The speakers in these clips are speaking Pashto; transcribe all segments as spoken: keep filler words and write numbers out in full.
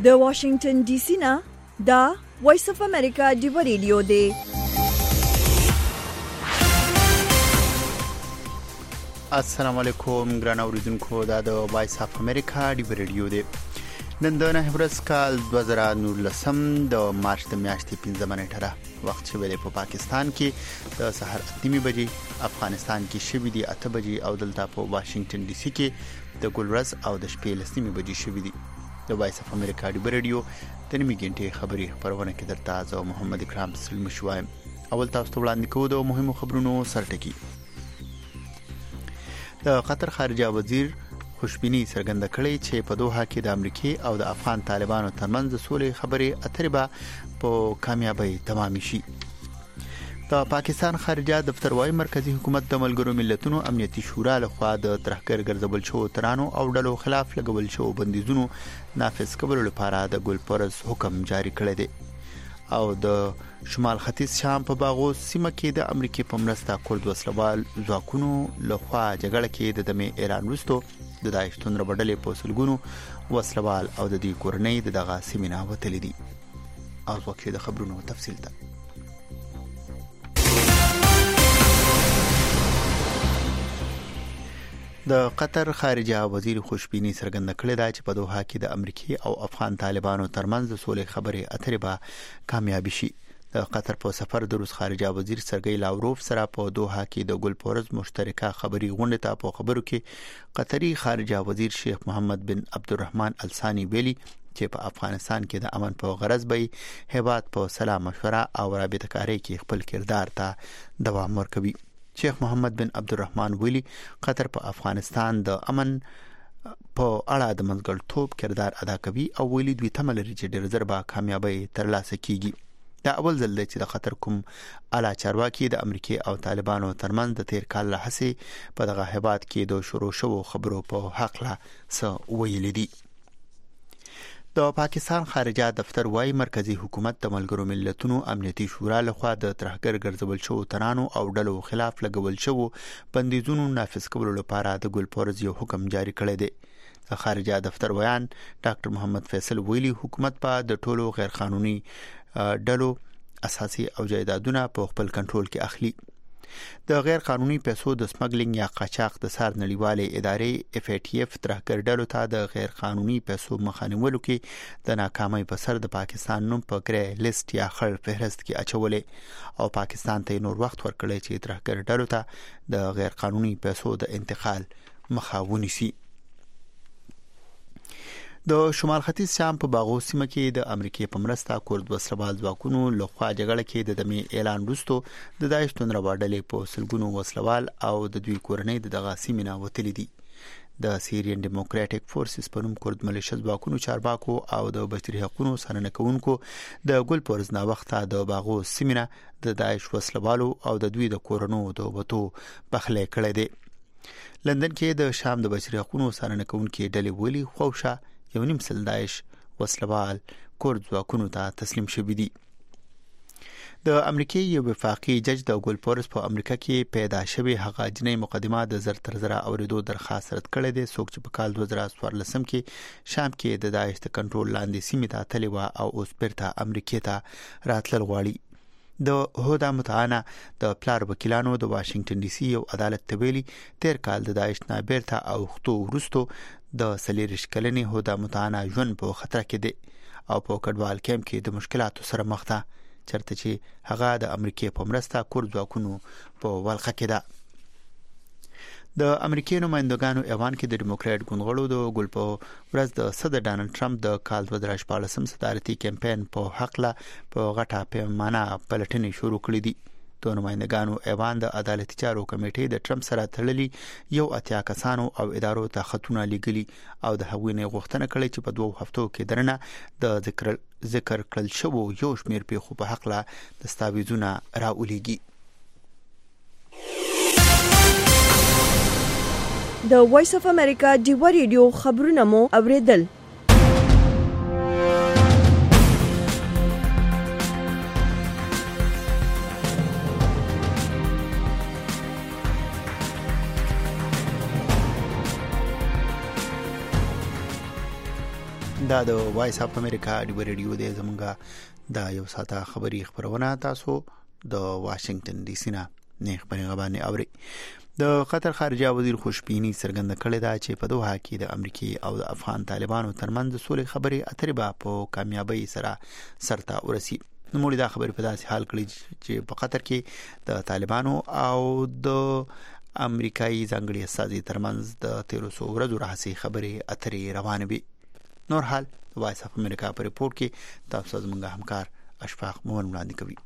د واشنگټن ډي سي نه دا وایس اف امریکا ډیو ریډیو دی. السلام علیکم ګران اوریدونکو، دا د وایس اف امریکا ډیو ریډیو دی. نن د نه ورځ کال دوه زره نولسم د مارچ د میاشتې پنځمه نیټه وخت شوی دی. په پاکستان کې د سحر اته بجې، افغانستان کې شوی دی اته بجې او دلته په واشنگټن ډي سي کې د ګلورز او د شپې لسمه بجې شوی دی. د وایس اف امریکا ډیو ریډیو د نیمه غنټې خبري خبرونه کې درته زه محمد اکرام سلم شوایم. اول تاسو ته وړاندې کوم د مهمو خبرونو سرټکی. د قطر خارجه وزیر خوشبینی څرګنده کړې چې په دوحه کې د امریکای او د افغان طالبانو ترمنځ د سولې خبرې اترې به په کامیابی تمام شي. د پاکستان خارجه دفتر وايي مرکزی حکومت د ملګرو ملتونو امنیتي شورا لخوا د ترهګر ګرځول شو ترانو او ډلو خلاف لګول شو بندیزونو نافذ کولو لپاره د ګلپرز حکم جاری کړی دی. او د شمال ختیځ شام په باغو سیمه کې د امریکای په مرسته کورد وسلوال ځواکونو لخوا جګړه کې د دمه ایران وروسته د داعش تون ربډلې په سلګونو وسلوال او د دې کورنۍ د دغه سیمینه وتلې دي. او وخت د خبرونو تفصیل ته د قطر خارجه وزیر خوشبینی څرګنده کړې ده چې په دوحه کې د امریکای او افغان طالبانو ترمنځ د سولې خبرې اترې به کامیاب شي. د قطر په سفر د روس خارجه وزیر سرګی لاوروف سره په دوحه کې د ګلپورز مشترکه خبري غونډه ته په خبرو کې قطري خارجه وزیر شیخ محمد بن عبدالرحمن الثانی ویلي چې په افغانستان کې د امن په غرض به هیواد په سلام مشوره او رابطه کاری کې خپل کردار ته دوام ورکوي. شیخ محمد بن عبدالرحمن ویلي قطر په افغانستان د امن په اړه د منځګړیتوب کردار ادا کوي او ویلي دوی تمل لري چې ډېر زر به کامیابی ترلاسه کیږي. دا اول ځل دی چې د قطر کوم اعلی چارواکي د امریکای او طالبانو ترمنځ د تیر کال لحسه په دغه هیواد کې د شروع شوو خبرو په حق لا څه ویلي دي. د پاکستان خارجه دفتر وايي مرکزی حکومت د ملګرو ملتونو امنیتي شورا لخوا د ترهګر ګرځول شو ترانو او ډلو خلاف لګول شو بندیزونو نافذ کولو لپاره د ګلپورز یو حکم جاری کړی دی. د خارجه دفتر ویان ډاکټر محمد فیصل ویلي حکومت په د ټولو غیر قانوني ډلو اساسي او جایدادونه په خپل کنټرول کې اخلي. د غیر قانوني پیسو د سمګلینګ یا قاچاق د سار نړیوالې ادارې اف ای ټی اف ترهګر ډلو ته د غیر قانوني پیسو مخانیولو کې د ناکامۍ په سر د پاکستان نوم په ګری لیست یا خړ فهرست کې اچولې او پاکستان ته نور وخت ورکړی چې ترهګر ډلو ته د غیر قانوني پیسو د انتقال مخاوني سي. د شمال ختیځ شام په باغو سیمه کې د امریکای په مرسته کورد وسلوال ځواکونو لخوا جګړه کې د دمه اعلان وروسته د داعش تون رباډلې په سلګونو وسلوال او د دوی کورنۍ د دغه سیمینه وتلې دي. د سیریان ډیموکراټک فورسز په نوم کورد ملیشه ځواکونو چارواکو او د بشري حقوقو سرنه کوونکو د ګلپورز نا وخته د باغو سیمینه د داعش وسلوالو او د دوی د کورونو د وټو بخلې کړې دي. لندن کې د شام د بشري حقوقو سرنه کوونکو ډلې ویلي خوښه یو نیم سل داعش وسلوال کورد ځواکونو ته تسلیم شوي دي. د امریکای یو وفاقي جج د ګلپورز په امریکا کې پیدا شوی هغه جنۍ مقدمه د زر تر زر اوریدو درخواست رد کړی دی. څوک چې په کال دوه زره څوارلسم کې شام کې د داعش د کنټرول لاندې سیمې ته تللی و او اوس بیرته امریکا ته راتلل غواړي. د هودا متعانه د پلار وکیلانو د واشنگټن ډي سي یو عدالت ته ویلي تیر کال د داعش نه بیرته او خطو ورستو د سلیریش کلنې هودا متعانه ژوند په خطر کې دی او په کډوال کیمپ کې د مشکلاتو سره مخ ده چرته چې هغه د امریکای په مرسته کورد ځواکونو په ولخه کې ده. د امریکای نمائندګانو ایوان کې د ډیموکراټ ګوندغړو د ګل په ورځ د صدر ډانلډ ټرمپ د کال دوه زره شپږم صدارتي کمپاین په حق لا په غټه پیمانه پلټنې شروع کړې دي. د نمائندګانو ایوان د عدالتي چارو کمیټې د ټرمپ سره تړلي یو اتیا کسانو او ادارو ته خطونه لیږلي او د هغوی نه غوښتنه کړې چې په دوه هفتو کې درنه د ذکر ذکر کړل شوی یو شمېر پیښو په حق لا دستاویزونه راولېږي. د وایس اف امریکا ډیو ریډیو خبرونه مو اوریدل. دا د وایس اف امریکا د ریډیو د زمونږه دا یو ساته خبری خبرونه تاسو د واشنگټن ډي سي نه نه خبرونه باندې اوري. د قطر خارجه وزیر خوشبینی څرګنده کړې ده چې په دوحه کې د امریکای او د افغان طالبانو ترمنځ سولې خبري اترې به په کامیابی سره سرته ورسي. نو موږ دا خبرې په داسې حال کړی چې په قطر کې د طالبانو او د امریکایي ځانګړي استازي ترمنځ د تیرو څو ورځو راهسي خبرې اترې روانې وي. نور حال وایس اف امریکا په ریپورت کې تاسو زموږ همکار اشفاق مون وړاندې کوي.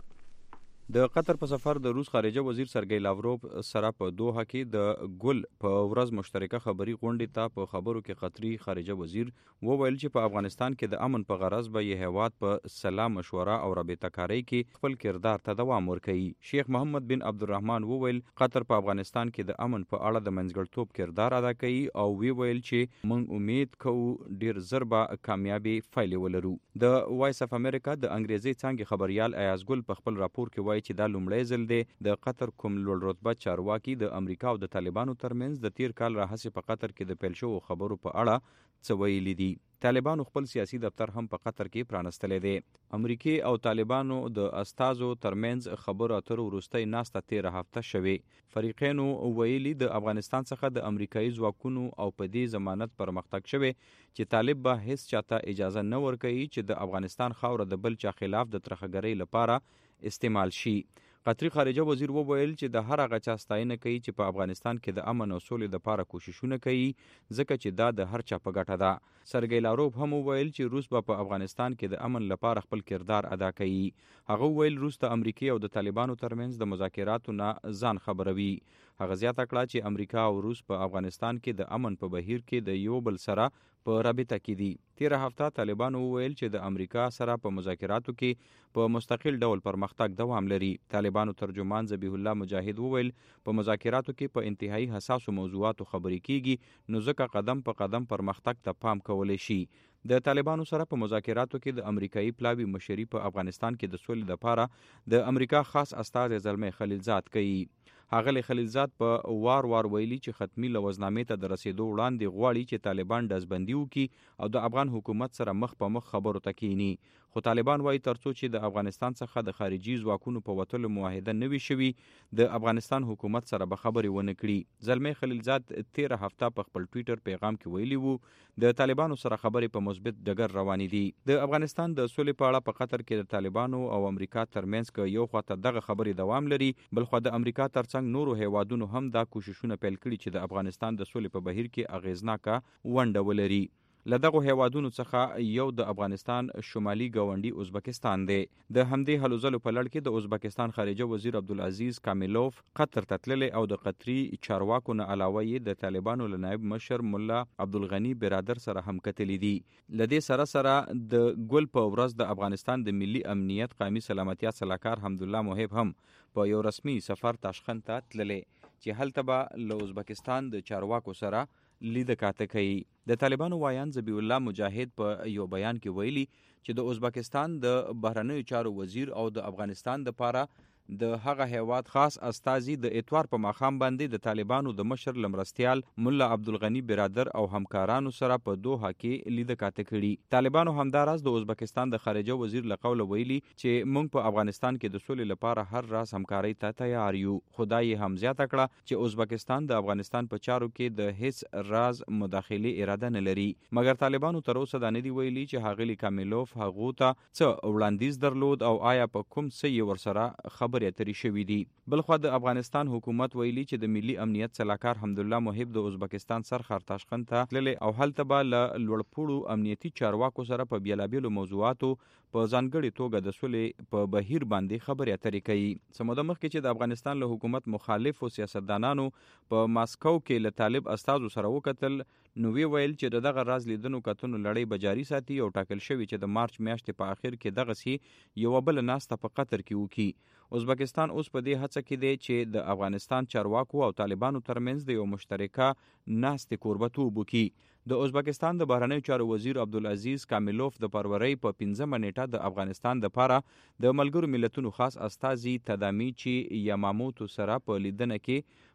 د قطر په سفر د روس خارجه وزیر سرګی لاوروف سره په دوحه کې د ګل په ورځ مشترکه خبري غونډې ته په خبرو کې قطري خارجه وزیر وویل چې په افغانستان کې د امن په غرض به یې هیواد په سلام مشوره او رابطه کاری کې خپل کردار ته دوام ورکوي. شیخ محمد بن عبدالرحمن وویل قطر په افغانستان کې د امن په اړه د منځګړتوب کردار ادا کوي او وی ویل چې موږ امید کوو ډیر زر به کامیابی فایل ولرو. د وایس اف امریکا د انګریزي څانګې خبريال ایاز ګل په خپل راپور کې وایي چې دا لومړی ځل دی د قطر کوم لوړ رتبه چارواکي د امریکا او د طالبانو ترمنځ د تیر کال راهسي په قطر کې د پیل شوو خبرو په اړه څه ویلي دي. طالبانو خپل سیاسي دفتر هم په قطر کې پرانستلی دی. امریکای او طالبانو د استازو ترمنځ خبرو اترو وروستۍ ناسته تیره هفته شوې. فریقینو ویلي د افغانستان څخه د امریکایي ځواکونو او په دې ضمانت پرمختګ شوی چې طالب به هیڅ چاته اجازه نه ورکوي چې د افغانستان خاوره د بل چا خلاف د ترخګرۍ لپاره استعمال شي. قطري خارجه وزیر وویل چې د هر هغه چا ستاینه کوي چې په افغانستان کې د امن او سولې لپاره کوششونه کوي ځکه چې دا د هر چا په ګټه ده. سرګی لاوروف هم وویل چې روس به په افغانستان کې د امن لپاره خپل کردار ادا کوي. هغه وویل روس د امریکای او د طالبانو ترمنځ د مذاکراتو نه ځان خبروي. هغه زیاته کړه چې امریکا او روس په افغانستان کې د امن په بهیر کې د یو بل سره په رابطه کې دي. تیره هفته طالبانو وویل چې د امریکا سره په مذاکراتو کې په مستقل ډول پرمختګ دوام لري. طالبانو ترجمان ذبیح الله مجاهد وویل په مذاکراتو کې په انتهایی حساسو موضوعاتو خبرې کیږي نو ځکه قدم په قدم پرمختګ ته پام کولی شي. د طالبانو سره په مذاکراتو کې د امریکایي پلاوی مشري په افغانستان کې د سولې لپاره د امریکا خاص استازی زلمی خلیلزاد کوي. هغه خلیلزاد په وار وار ویلي چې ختمي لوزنامې ته د رسیدو وړاندې غواړي چې طالبان دزبندي وکړي او د افغان حکومت سره مخ په مخ خبرو ته کینی. خو طالبان وایي ترڅو چې د افغانستان څخه د خارجي ځواکونو په وتلو معاهده نه وي شوي د افغانستان حکومت سره به خبرې ونه کړي. زلمی خلیلزاد تیره هفته په خپل ټویټر پیغام کې ویلي وو د طالبانو سره خبرې په مثبت ډګر روانې دي. د افغانستان د سولې په اړه په قطر کې د طالبانو او امریکا ترمنځ کې یو خواته دغه خبرې دوام لري بل خو د امریکا ترڅنګ نورو هیوادونو هم دا کوششونه پیل کړي چې د افغانستان د سولې په بهیر کې اغیزناکه ونډه ولري. له دغه هیوادونو څخه یو د افغانستان شمالي ګاونډي ازبکستان دی. د همدې هلو ځلو په لړ کې د ازبکستان خارجه وزیر عبدالعزیز کاملوف قطر ته تللی او د قطري چارواکو نه علاوه یې د طالبانو له نائب مشر ملا عبدالغني برادر سره هم کتلی دي. له دې سره سره د ګل په ورځ د افغانستان د ملي امنیت قومي سلامتیا صلاحکار حمدالله محب هم په یو رسمي سفر تاشقند ته تللی چې هلته به له ازبکستان د چارواکو سره لیده کاته کوي. د طالبانو وایان ذبیح الله مجاهد په یو بیان کې ویلي چې د ازبکستان د بهرنیو چارو وزیر او د افغانستان د پاره د هغه هیواد خاص استازي د اتوار په ماخام باندې د طالبانو د مشر لمرستيال مولا عبدالغني برادر او همکارانو سره په دوحه کې لیده کاته کړي. طالبانو همداراز د ازبکستان د خارجه وزیر لقول ویلي چې موږ په افغانستان کې د سولې لپاره هر راز همکاري ته تیار یو. خدای هم زیاته کړه چې ازبکستان د افغانستان په چارو کې د هیڅ راز مداخله اراده نه لري. مګر طالبانو تر اوسه دا نه دی ویلي چې هغلی کاملوف هغه ته څه وړاندیز درلود او آیا په کوم څه یې ورسره خبر اترې شوې دي. بلخو د افغانستان حکومت ویلي چې د ملي امنیت صلاحکار حمدالله محب د ازبکستان سرخر تاشقند ته تللی او هلته به له لوړپوړو امنیتي چارواکو سره په بیلابیلو موضوعاتو په ځانګړې توګه د سولې په بهیر باندې خبرې اترې کوي. څه موده مخکې چې د افغانستان له حکومت مخالفو سیاستدانانو په ماسکو کې له طالب استازو سره وکتل نو وی ویل چې دغه راز لیدنو کتنو لړۍ به جاري ساتي او ټاکل شوی چې د مارچ میاشتې په اخر کې دغه سي یو بل ناسته په قطر کې وکړي. ازبکستان اوس په دې هڅه کې دی چې د افغانستان چارواکو او طالبانو ترمنځ د یو مشترکه ناستې کوربتوب وکړي. د ازبکستان د بهرنیو چارو وزیر عبدالعزیز کاملوف د فروری په پنځمه نیټه د افغانستان د پاره د ملګرو ملتونو خاص استازي تدامیچی یاماموتو سره په لیدنه کې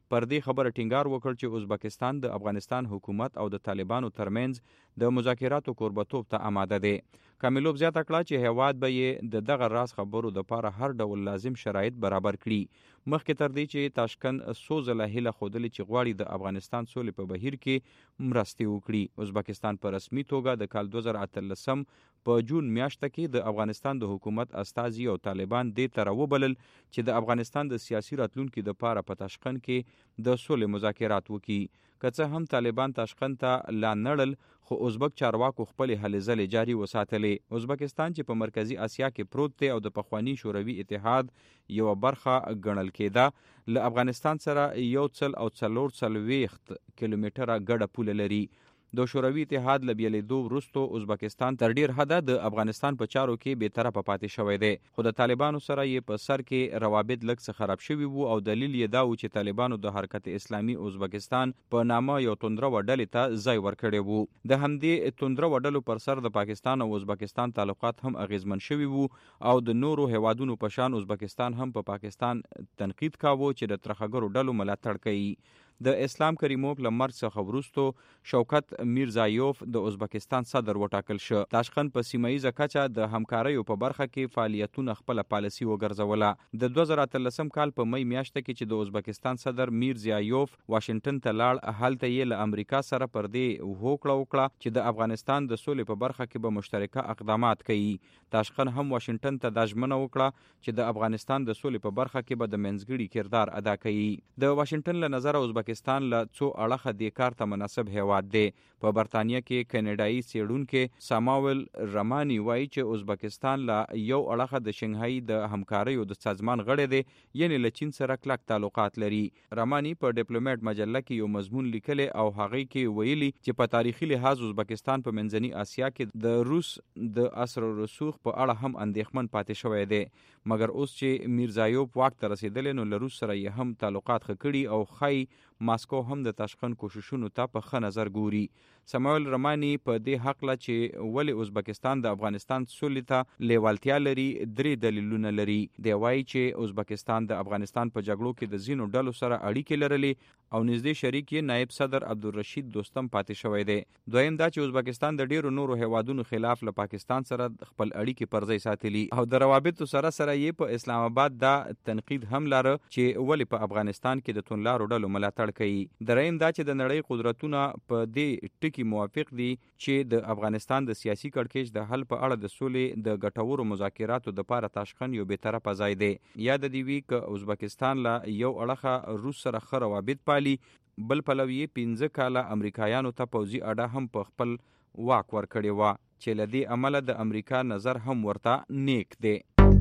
پر دې خبره ټینګار وکړ چې ازبکستان د افغانستان حکومت او د طالبانو ترمنځ د مذاکراتو کوربتوب ته آماده دی. کامیلوف زیاته کړه چې هیواد به یې د دغه راز خبرو دپاره هر ډول لازم شرایط برابر کړي. مخکې تر دې چې تاشکند څو ځله هیله ښودلې چې غواړي د افغانستان سولې په بهیر کې مرستې وکړي. ازبکستان په رسمي توګه د کال دوه زره اتلسم په جون میاشته کې د افغانستان د حکومت استازي او طالبان دې ته راوبلل چې د افغانستان د سیاسي راتلونکي دپاره په تاشکند کې د سولې مذاکرات وکړي. که څه هم طالبان تاشکند ته لا نړل، خو ازبک چارواکو خپلې هلې ځلې جاري وساتلې. ازبکستان چې په مرکزي اسیا کې پروت دی او د پخواني شوروي اتحاد یوه برخه ګڼل کېده، له افغانستان سره یو سل او څلور څلوېښت کیلومتره ګډه پوله لري. د شوروي اتحاد له بېلېدو وروستو ازبکستان تر ډیر حده د افغانستان په چارو کې بې طرفه پاتې شوی دی، خو د طالبانو سره یې په سر کې روابط لږ څه خراب شوي وو او دلیل یې دا و چې طالبانو د حرکت اسلامي ازبکستان په نامه یو توندرو ډلې ته ځای ورکړی وو. د همدې توندرو ډلو پر سر د پاکستان او ازبکستان تعلقات هم اغیزمن شوي وو او د نورو هیوادونو په شان ازبکستان هم په پاکستان تنقید کاوه چې د ترهګرو ډلو ملاتړ کوي. د اسلام کریموف له مرګ څخه وروستو شوکت میرزایوف د ازبکستان صدر وټاکل شو. تاشکند په سیمه ییزه کچه د همکاریو په برخه کې فعالیتونه خپله پالیسي وګرځوله. د دوه زره اتلسم کال په می میاشته کې چې د ازبکستان صدر میرزایوف واشنگټن ته لاړ، هلته یې له امریکا سره پر دې هوکړه وکړه چې د افغانستان د سولې په برخه کې به مشترکه اقدامات کوي. تاشکند هم واشنگټن ته دا ژمنه وکړه چې د افغانستان د سولې په برخه کې به د منځګړي کردار ادا کوي. د واشنگټن له نظره ازبکستان له څو اړخه دې کار ته مناسب هیواد دی. په برطانیه کې کینیډایي څېړونکی ساماول رمانی وایي چې ازبکستان له یو اړخه د شنګهای د همکاریو د سازمان غړی دی، یعنې له چین سره کلک تعلقات لري. رمانی په ډیپلوماټ مجله کې یو مضمون لیکلی او هغې کې ویلي چې په تاریخي لحاظ ازبکستان په منځني اسیا کې د روس د اثر و رسوخ په اړه هم اندېښمن پاتې شوی دی. مګر اوس چې میرزایوف واک ته رسېدلی نو له روس سره یې هم تعلقات ښه کړي او ښایي ماسکو هم د تاشکند کوششونو ته په ښه نظر ګوري. سماول رمانی په دې هکله چې ولې ازبکستان د افغانستان سولې ته لیوالتیا لري درې دلیلونه لري. دی وایي چې ازبکستان د افغانستان په جګړو کې د ځینو ډلو سره اړیکې لرلې او نږدې شریک یې نایب صدر عبدالرشید دوستم پاتې شوی دی. دویم دا چې ازبکستان د ډیرو نورو هیوادونو خلاف له پاکستان سره خپل اړیکې پر ځای ساتلي او د روابطو سره سره یې په اسلام آباد دا تنقید هم لاره چې ولې په افغانستان کې د توندلارو ډلو ملاتړ کوي. دریم دا چې د نړۍ قدرتونه په دې ټکي موافق دي چې د افغانستان د سیاسي کړکېچ د حل په اړه د سولې د ګټورو مذاکراتو دپاره تاشکند یو بې طرفه ځای دی. یاد دې وي که ازبکستان له یو اړخه روس سره ښه روابط پالي، بل پلو یې پنځه کاله امریکایانو ته پوځي اډه هم په خپل واک ورکړې وه چې له دې امله د امریکا نظر هم ورته نیک دی.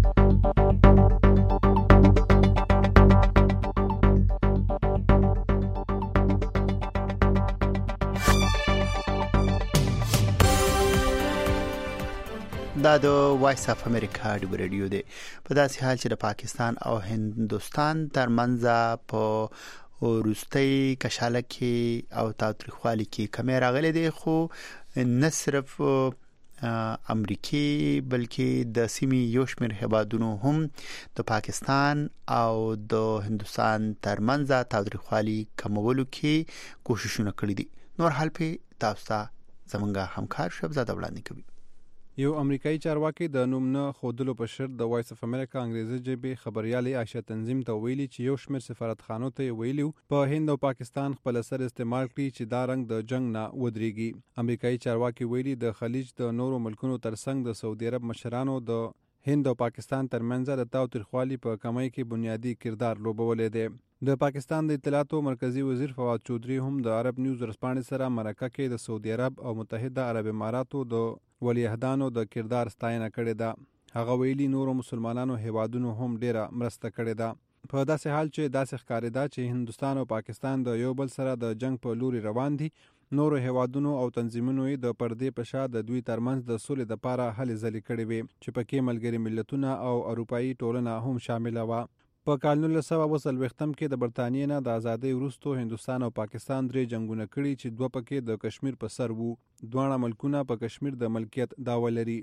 دا د وایس اف امریکا ډیو ریډیو دی. په داسې حال چې د پاکستان او هندوستان ترمنځ په وروستۍ کشاله کې او تاوتریخوالي کې کمی راغلی دی، خو نه صرف امریکای بلکې د سیمې یو شمېر هیوادونو هم د پاکستان او د هندوستان ترمنځ تاوتریخوالي کمولو کې کوششونه کړي دي. نور حال په تاسو ته زمونږ همکار شبزاده وړاندې کوي. یو امریکایي چارواکي د نوم نه ښودلو په شرط د وایس اف امریکا انګریزي ژبې خبریالې عایشه تنظیم ته ویلي چې یو شمېر سفارتخانو ته یې ویلي په هند او پاکستان خپل اثر استعمال کړي چې دا رنګ د جنگ نه ودرېږي. امریکایي چارواکي ویلي د خلیج د نورو ملکونو ترڅنګ د سعودي عرب مشرانو د هند او پاکستان ترمنځ د تاوتریخوالي په کمۍ کې بنیادی کردار لوبولی دی. د پاکستان د اطلاعاتو مرکزی وزیر فواد چودھری هم د عرب نیوز ورځپاڼې سره مرکه کې د سعودي عرب او متحده عرب اماراتو د ولیعهدانو د کردار ستاینه کړې ده. هغه ویلي نورو مسلمانانو هیوادونو هم ډیره مرسته کړې ده. په داسې حال چې داسې ښکارېده چې هندوستان او پاکستان د یو بل سره د جنگ په لوري روان دي، نورو هیوادونو او تنظیمونو یې د پردې په شا د دوی ترمنځ د سولې دپاره هلې ځلې کړې وې چې پکې ملګري ملتونه او اروپایي ټولنه هم شامله وه. په کال نولس سوه اوه څلوېښتم کې د برطانیې نه د ازادۍ وروستو هندوستان او پاکستان درې جنګونه کړي چې دوه پکې د کشمیر په سر وو. دواړه ملکونه په کشمیر د ملکیت دعوه لري.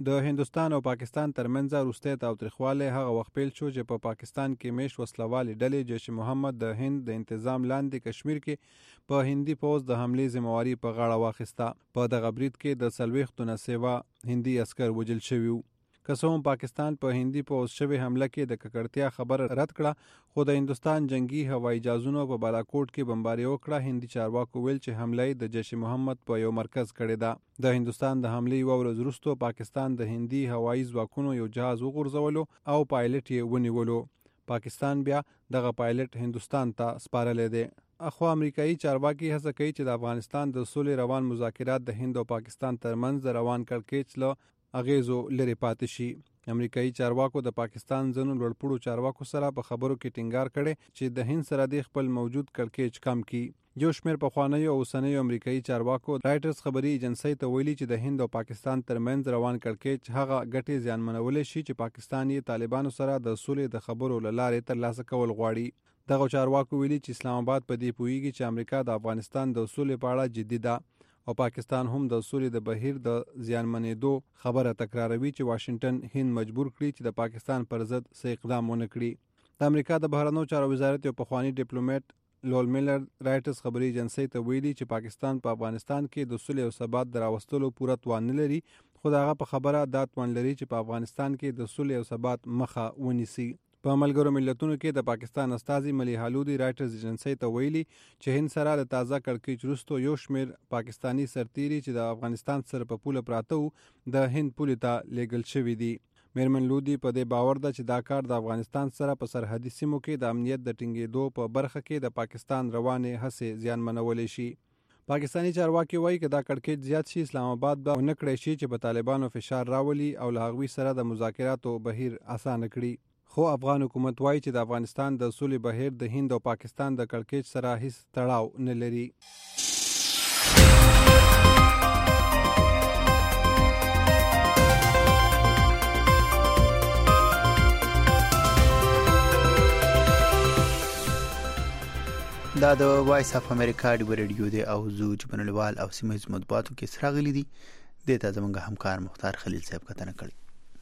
د هندستان او پاکستان ترمنځ وروستی تاوتریخوالی هغه وخت پیل شو چې په پا پاکستان کې میشت وسلوالې ډلې جیش محمد د هند د انتظام لاندې کشمیر کې په هندي پوځ د حملې ذمہواري په غاړه واخیسته. په دغه برید کې د څلوېښتو نه سیوا هندي عسکر وژل شوي وو. که څه هم پاکستان په هندي پوځ شوې حمله کې د ککړتیا خبره رد کړه، خو د هندوستان جنگي هوایي جهازونو په بالاکوټ کې بمباري وکړه. هندي چارواکو ویل چې حمله د جیش محمد په یو مرکز کړې ده. د هندوستان د حملې یوه ورځ وروسته پاکستان د هندي هوایي ځواکونو یو جهاز وغورځولو او پایلټ یې ونیولو. پاکستان بیا دغه پایلټ هندوستان ته سپارلی دی. اخو امریکایي چارواکي هڅه کوي چې د افغانستان د سولې روان مذاکرات د هند او پاکستان ترمنځ د روان کړکېچ له اغیزو لري پاتې شي. امریکایي چارواکو د پاکستان ځینو لوړپوړو چارواکو سره په خبرو کې ټینګار کړی چې د هند سره د خپل موجود کړکېچ کم کړي. یو شمېر پخوانیو او اوسنیو امریکایي چارواکو رایټرز خبري ایجنسۍ ته ویلي چې د هند او پاکستان ترمنځ روان کړکېچ هغه ګټې زیانمنولی شي چې پاکستان یې طالبانو سره د سولې د خبرو له لارې ترلاسه کول غواړي. دغه چارواکو ویلي چې اسلام آباد په دې پوهیږي چې امریکا د افغانستان د سولې په اړه جدي ده او پاکستان هم د سولې د بهیر د زیانمنېدو خبره تکراروي چې واشنگټن هند مجبور کړي چې د پاکستان پر ضد څه اقدام ونه کړي. د امریکا د بهرنیو چارو وزارت یو پخوانی ډیپلوماټ لول میلر رایټرز خبري ایجنسۍ ته ویلي چې پاکستان په افغانستان کې د سولې او ثبات د راوستلو پوره توان نه لري، خو د هغه په خبره دا توان لري چې په افغانستان کې د سولې او ثبات مخه ونیسي. په ملګرو ملتونو کې د پاکستان استازي ملی حالودي رایټرز ایجنسۍ ته ویلي چې هند سره د تازه کړکېچ وروسته یو شمېر پاکستاني سرتیري چې د افغانستان سره په پوله پراته وو د هند پولې ته لیږل شوي دي. میرمن لودي په دې باور ده چې دا کار د افغانستان سره په سرحدي سیمو کې د امنیت د ټینګېدو په برخه کې د پاکستان روانې هڅې زیانمنولی شي. پاکستاني چارواکي وایي که دا کړکېچ زیات شي، اسلام آباد به ونه کړی شي چې په طالبانو فشار راولي او له هغوی سره د مذاکراتو بهیر اسانه کړي. خو افغان حکومت وایي چې د افغانستان د سولې بهیر د هند او پاکستان د کړکېچ سره هیڅ تړاو نه لري. دا د وایس اف امریکا ډیو ریډیو دی او زو جبنلوال او سیمه مطبوعاتو کې سراغلي دي. د ته زمونږ همکار مختار خلیل صاحب کتنه کړی.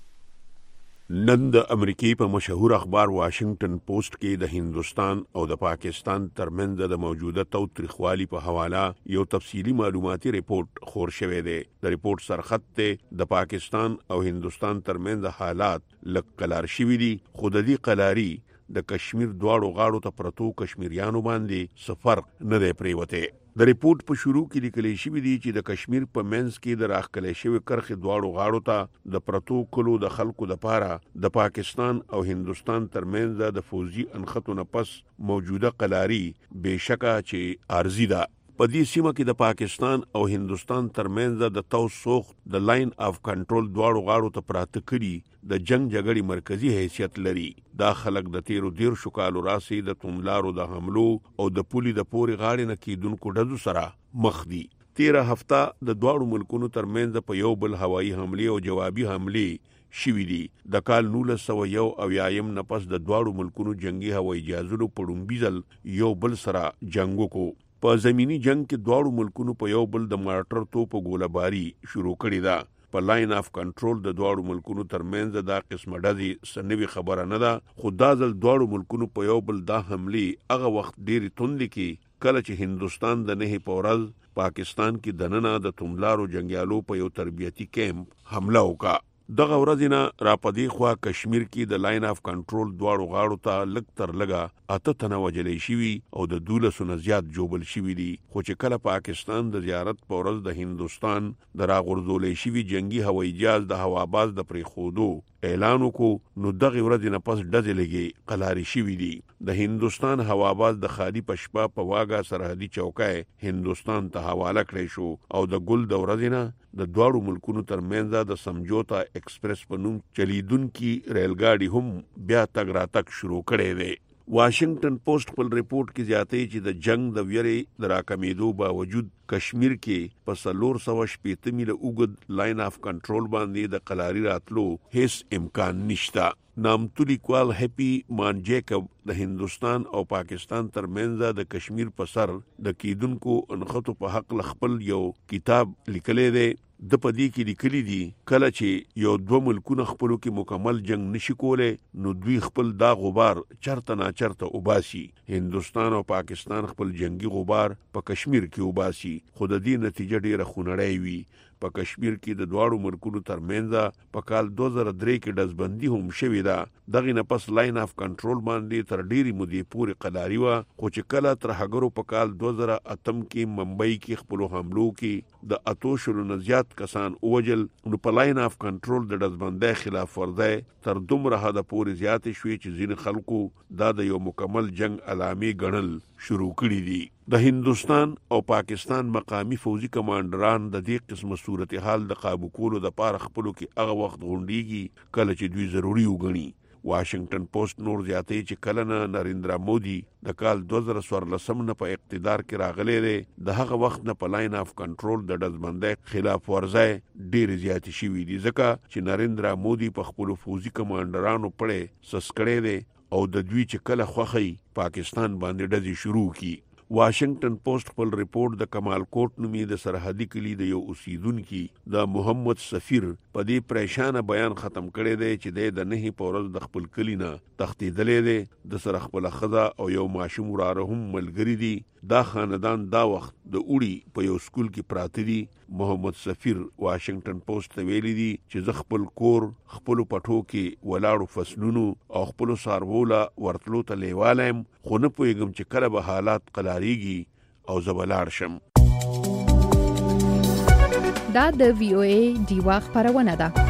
نن د امریکای په مشهور اخبار واشنگټن پوسټ کې د هندوستان او د پاکستان ترمنځ د موجوده تاوتریخوالي په حواله یو تفصیلی معلوماتي ریپورت خور شوی دی. د ریپورت سرخط ته د پاکستان او هندوستان ترمنځ حالات لږ قلار شوي دي، خو د دې قلاري د کشمیر دواړو غاړو ته پرتو کشمیریانو باندې سفر نه دی پریوته. د ریپورت په شروع کې لیکل شوی دی چې د کشمیر په منځ کې د راخکلې شوی کرخې دواړو غاړو ته د پرتو کلو د خلکو د پاره د پاکستان او هندوستان ترمنځ د فوزي انخطو نه پس موجوده قلاري بهشکه چې عارضی ده. په دې سیمه کې د پاکستان او هندوستان ترمنځ د توسوخ د لاین اف کنټرول دواړو غاړو ته پراته کړي د جنگ جګړې مرکزی حیثیت لري. دا خلک د تیرو دیر شو کالو راسي د توملارو د حملو او د پولی د پوري غاړې نه کیدونکو ډزو سره مخ دي. تیره هفته د دواړو ملکونو ترمنځ په یو بل هوایي حمله او جوابي حمله شوي دي. د کال نولس سوه یو اویایم نه پس د دواړو ملکونو جنگي هوایي جهازونو په ډومبي ځل یو بل سره جنگ وکړو. په زمینی جنگ کې دواړو ملکونو په یو بل د مارټر توپ او ګوله‌باري شروع کړې ده. په لاین اف کنټرول د دواړو ملکونو ترمنځ دا قسمه ډزې سنوي خبره نه ده، خو دا ځل دواړو ملکونو په یو بل دا حملې هغه وخت ډېرې توندې کې کله چې هندوستان د نهې په ورځ پاکستان کې دننه د توملارو جنگیالو په یو تربیتي کیمپ حمله وکړه. دغه ورځ نه را پدې خوا کشمیر کې د لاین اف کنټرول دواړو غاړو ته لږ تر لږه اته تنه وژلې شوي او د دولسو نه زیات جوبل شوي دي. خو چې کله پاکستان د زیارت په ورځ د هندوستان د راغورځولې شوي جنگي هوایي جهاز د هواباز د پرېښودو اعلان وکړو، نو دغه ورځ نه پس ډزې لګې قلاري شوي دي. د هندوستان هواباز د خالي په شپه په واګه سرحدي چوکۍ هندوستان ته حواله کړی شو او د ګل د ورځې نه د دواړو ملکونو ترمنځ د سمجوتا ایکسپریس په نوم چلیدونکي ریل ګاډي هم بیا تګ راتګ شروع کړی دی. واشنگټن پوسټ خپل ریپورت کې زیاتوي چې د جنگ د ویرې د راکمېدو باوجود کشمیر کې په څلور سوه شپېته میله اوږد لاین اف کنټرول باندې د قلاري راتلو هیڅ امکان نشته. نامتو لیکوال هپی مانجیکب د هندوستان او پاکستان ترمنځ د کشمیر په سر د کیدونکو انخطو په حق خپل یو کتاب لیکلی دی. د پدې کې لیکلي دي کله چې یو دوه ملکونه خپلو کې مکمل جنگ نشي کولای نو دوی خپل دا غبار چرته نه چرته وباسي. هندستان او پاکستان خپل جنگي غبار په کشمیر کې وباسي، خو د دې نتیجه ډیره خونړۍ وي. په کشمیر کې د دواړو ملکونو ترمنځ په کال دوه زره درې کې دزبندي هم شوې ده. دغه نه پس لاین اف کنټرول باندې تر ډیری مودې پورې قلاري و، خو چې کله تر هغه په کال دوه زره اتم کې ممبئی کې خپل حملو کې د اتو شلو نه زیات کسان اوجل، نو په لاین اف کنټرول د دزبندۍ خلاف ورزي تر دومره حد پورې زیات شوې چې ځین خلکو دا د یو مکمل جنگ علامې ګڼل شروع کړي دي. د هندستان او پاکستان مقامی فوجي کمانډران د دې قسمه صورتحال د قابو کولو د پاره خپلو کې هغه وخت غونډيږي کله چې دوی ضروري وګڼي. واشنگټن پوسټ نور زیاتې چې کله نه نریندرا مودي د کال دوه زره څوارلسم نه په اقتدار کې راغلی دی، د هغه وخت نه په لاین اف کنټرول د دزبندۍ خلاف ورزي ډېر زیات شوي دي، ځکه چې نریندرا مودي په خپل فوجي کمانډرانو پړې سسکړې دي او د دوی چې کله خوخی پاکستان باندې ډزې شروع کی. واشنگټن پوسټ خپل ریپورت د کمال کوټ نومي د سرحدي کلی د یو اوسیدونکو د محمد سفیر په دې پریشانه بیان ختم کړی دی چې د نه په ورځ د خپل کلی نه تښتېدلې دی، د سره خپل خزه او یو ماشوم وراره هم ملګری دي. دا خاندان دا وخت د اوړي په یو سکول کې پراته دي. محمد سفیر واشنگټن پوسټ ته ویلي دي چې ز خپل کور خپل پټو کې ولاړو فصلونو او خپل ساروله ورتلو ته لیوالم، خو نه پوهیږم چې کله به حالات قلاریږي او زبلاړ شم. دا د وی او ای دیوا خبرونه ده.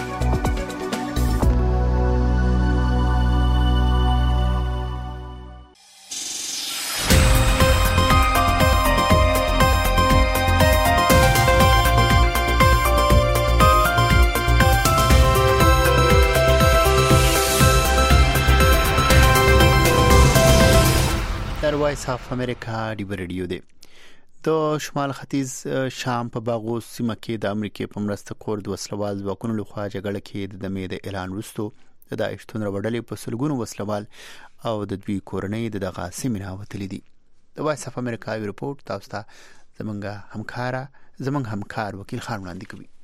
وایس اف امریکا دی ریډیو دی. د شمال ختیځ شام په باغوس سیمه کې د امریکای په مرسته کورد وسلوال ځواکونو لخوا جګړه کې د دمې د اعلان وروسته د داعش تنربډلې په سلګونو وسلوال او د دوی کورنۍ د دغه سیمه راوتلې دي. د وایس اف امریکا یو رپورت تاسو ته زمونږ همکارا زمونږ همکار وکیل خان وړاندې کوي.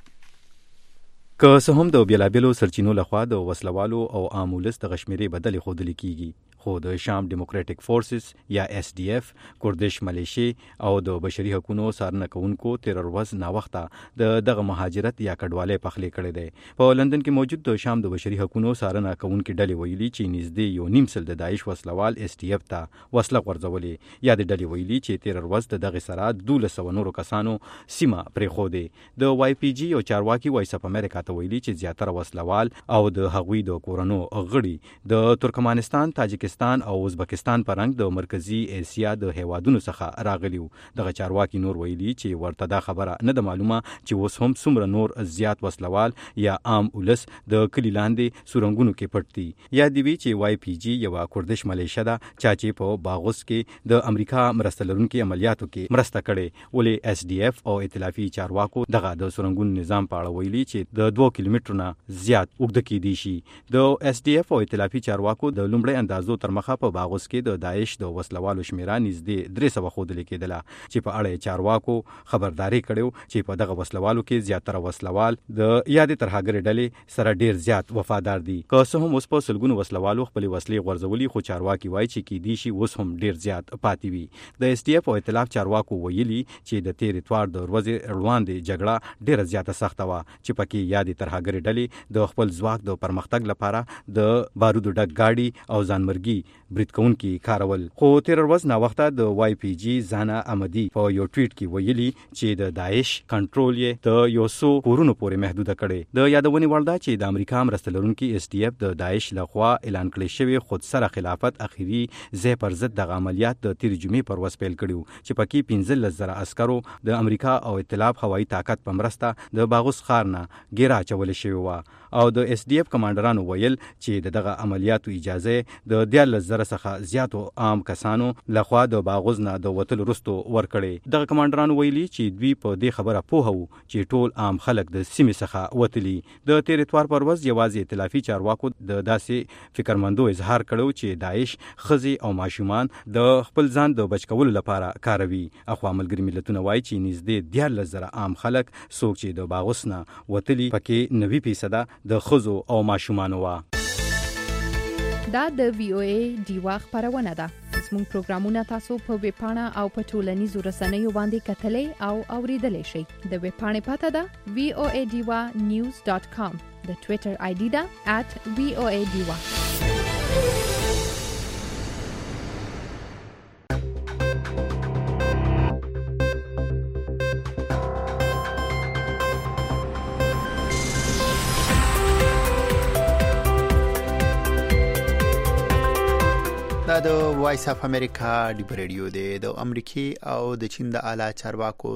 که څه هم د بیلابیلو سرچینو لخوا د وسلوالو او عامولس د غشمیري بدل خودل کیږي، خو د شام ډیموکراټک فورسز یا اس ډي اف کوردش ملیشي او د بشري حقوقو سارنه کوونکو تیر ورځ نا وخته د دغه مهاجرت یا کډواله پخلې کړي دي. په لندن کې موجود د شام د بشري حقوقو سارنه کوونکو ډلې ویلي چې نږدې یو نیم سل د داعش وسلوال اس ډي اف ته وسله ورځولې، یا د ډلې ویلي چې تیر ورځ د دغه سره دولس سوه نورو کسانو سیمه پرې خو دي. د واي پی جی او چارواکي وایس اف امریکا ته ویلي چې زیاتره وسلوال او د هغوی د کورونو غړي د ترکمنستان، تاجکستان او ازبکستان پرنګ د مرکزی اسیا د هیوادونو څخه راغلیو. دغه چارواکي نور ویلي چې ورته دا خبره نه د معلومه چې اوس هم څومره نور زیات وسلوال یا عام ولس د کلی لاندې سورنګونو کې پټ دي. یا دی وی چې واي پی جی یو کوردش ملیشیا ده چې په باغوس کې د امریکا مرسته لرونکو عملیاتو کې مرسته کړي، ولې اس ډي اف او ائتلافي چارواکو دغه د سورنګونو نظام په اړه ویلي چې د دوه کیلومترو نه زیات اوږد کې دي شي. د اس ډي اف او ائتلافي چارواکو د لومړی اندازو تر مخه په باغوس کې د داعش د وسلوالو شمیره نږدې درې سوه ښودل کېدله، چې په اړه چارواکو خبرداري کړې چې په دغه وسلوالو کې زیاتره وسلوال د یادې ترهګرې ډلې سره ډیر زیات وفادار دي. که څه هم اوس په سلګونو وسلوالو خپل وسلې غورځولي، خو چارواکي وایي چې کېدای شي اوس هم ډیر زیات پاتې وي. د اس ډي اف او ائتلاف چارواکو ویلي چې د تیر اتوار د ورځې وړاندې جګړه ډیره زیاته سخته وه، چې پکې یادې ترهګرې ډلې د خپل ځواک د پرمختګ لپاره د بارودو ډک گاډي او ځانمرګي برید کوونکي کارول. خو تیر ورځ نا وخته د واي پی جی زانا احمدي په یو ټویټ کې ویلي چې د داعش کنټرول یې د یو څو کورونو پورې محدود کړي. د یادونې وړ ده چې د امریکا مرسته لرونکي اس ډي اف د داعش لخوا اعلان کړی شوی خود سره خلافت اخیری ځای پر ضد د عملیات د تیر جمعې پر ورځ پیل کړیو، چې پکې پنځلس زره عسکرو د امریکا او ائتلاف هوایي طاقت په مرسته د باغوس ښار نه ګیره اچولې شوې وه. او د اس ډي اف کمانډرانو ویل چې دغه عملیاتو اجازه د دیارلس زره څخه زیاتو عام کسانو لخوا د باغوز نه د وتل وروسته ورکړي. دغه کمانډرانو ویلي چې دوی په دې خبره پوه وو چې ټول عام خلک د سیمې څخه وتلي. د تیر اتوار پر ورځ یوازې ائتلافي چارواکو د داسې فکرمندو اظهار کړو چې داعش ښځې او ماشومان د خپل ځان د بچ کولو لپاره کاروي. اخوا ملګري ملتونه وایي چې نږدې دیارلس زره عام خلک څوک چې د باغوس نه وتلي پکې نوي فیصده د ښځو او ماشومانو وه. دا د وی او ای ډیوا خپرونه ده. زموږ پروګرامونه تاسو په ویب پاڼه او په ټولنیزو رسنیو باندې کتلای او اوریدلای شئ. د ویب پاڼې پته ده وی او ای ډیوا نیوز ډاټ کام. د ټوئیټر آی ډي ده ات وی او ای ډیوا. دا د وایس اف امریکا ډیب ریډیو دی. د امریکای او د چین د اعلی چارواکو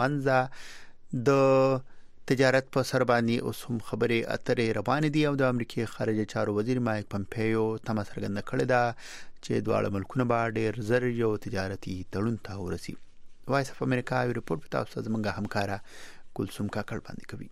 ترمنځ د تجارت په سر باندې اوس هم خبرې اترې روانې دي او د امریکای خارجه چارو وزیر مایک پمپیو تمه څرګنده کړې ده چې دواړه ملکونه به ډېر زر یو تجارتي تړون ته ورسي. وایس اف امریکا یو ریپورت په تاسو زموږه همکارا کلثوم کاکړ باندې کوي.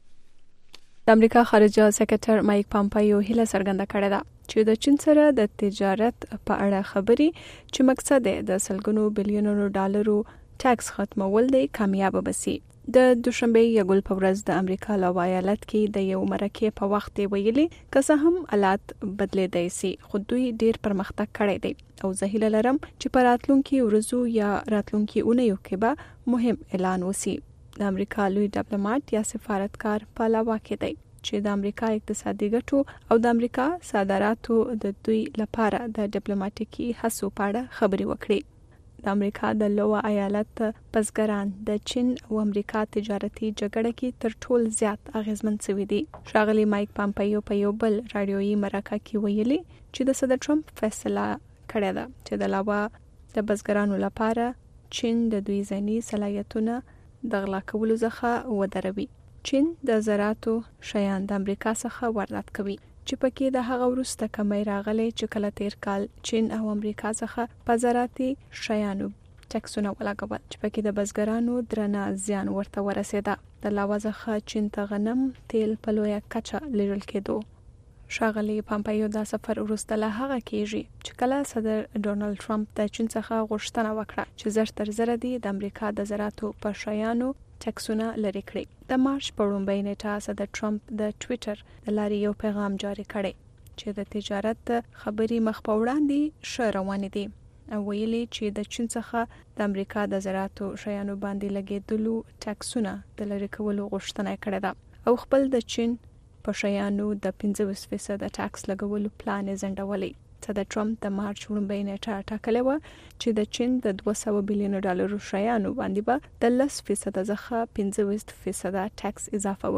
د امریکا خارجه سکرټر مایک پمپیو هیله څرګنده کړې ده چې د چین سره د تجارت په اړه خبري چې مقصد یې د سلګونو بلیونونو ډالرو ټیکس ختمول دی کامیاب بسی. د دوشنبه یګل په ورځ د امریکا له وایالت کې د یو مرکې په وخت ویلي که هم حالات بدلېدای شي خو دوی ډیر پرمختګ کړی دی او زه هیله لرم چې په راتلونکي ورځو یا راتلونکي اونیو کې به مهم اعلان وسی. د امریکا لوی ډیپلوماټ یا سفارتکار په علاوه کې دی چې د امریکا اقتصادي ګټو او د امریکا صادراتو د دوی لپاره د ډیپلوماټیکي هڅو په اړه خبري وکړي. د امریکا د لوه ایالت بزګران د چین او امریکا تجارتي جګړه کې تر ټول زیات اغیزمن شوي دي. ښاغلي مایک پمپیو په یو بل رادیويي مرکه کې ویلي چې د صدر ټرمپ فیصله کړې ده چې د علاوه د بزګرانو لپاره چین د دوی ځینی صلاحیتونه د غلا کولو څخه ودروي. چین د زراعتو شیان د امریکا څخه واردات کوي چې پکې د هغه وروسته کمی راغلي چې کله تیر کال چین او امریکا څخه په زراعتي شیانو ټیکسونه ولګول چې پکې د بزګرانو درنه زیان ورته ورسېده. د علاوه څخه چین ته غنم تیل په لویه کچه لیږل کېدو. ښاغلي پمپیو دا سفر وروسته له هغه کېږي چې کله صدر ډونالد ټرمپ د چین څخه غوښتنه وکړه چې زر تر زره دی د امریکا د زراعتو په شیانو ټیکسونه لري کړي. د مارچ په لومړۍ نیټه صدر ټرمپ د ټوئیټر د لارې یو پیغام جاری کړی چې د تجارت خبري مخ په وړاندې ښه روانې دي او ویلي چې د چین څخه د امریکا د زراعتو شیانو باندې لګېدلو ټیکسونه د لرې کولو غوښتنه کړې ده او خپل د چین په شیانو د پنځه فیصد ټیکس لګولو پلان یې ځنډولی. صدر ټرمپ د مارچ وړاندې نیټه ټاکلې و چې د چین د دوه سوه بلیون ډالرو شیانو باندې به د لس فیصد څخه پنځه فیصد ټیکس اضافه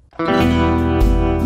وکړي.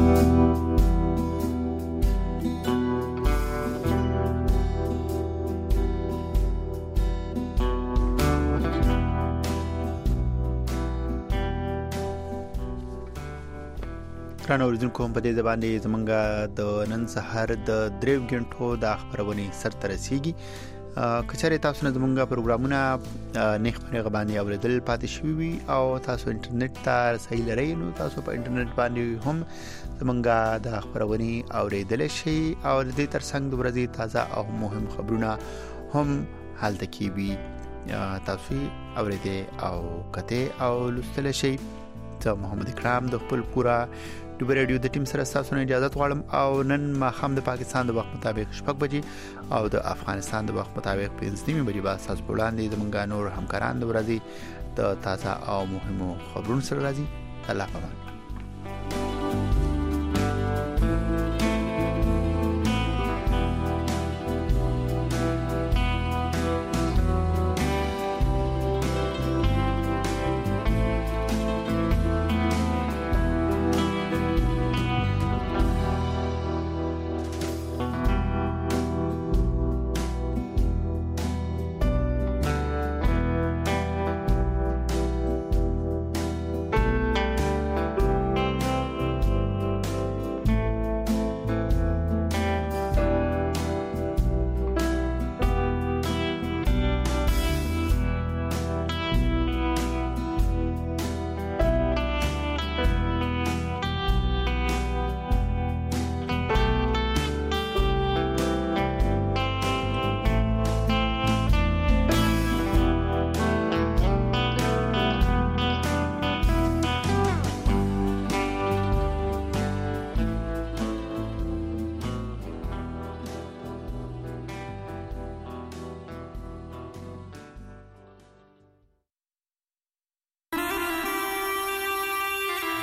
ترانه اوریدونکو په دې باندې زمونږه د نن سهار د دریو غنټو د خبرونه سر ته رسیدي. کچره تاسو نه زمونږه پروګرامونه نه خبرې غبانې اوریدل پاتې شوي او تاسو انټرنیټ ته رسایي لرئ نو تاسو په انټرنیټ باندې هم زمونږه د خبرونه اوریدل شي او د دې ترڅنګ د ورځې تازه او مهم خبرونه هم حالت کې وي تاسو اوریدل او کته او لوستل شي. ته محمد اکرام د خپل پورا ډیب ریډیو د ټیم سره تاسو نه اجازه غواړم او نن ما هم د پاکستان د وخت مطابق شپږ بجې او د افغانستان د وخت مطابق پنځه نیمه بجې به تاسو په وړاندې زمونږ نور همکاران د ورځې د تازه او مهمو خبرونو سره راځي. الله پامان.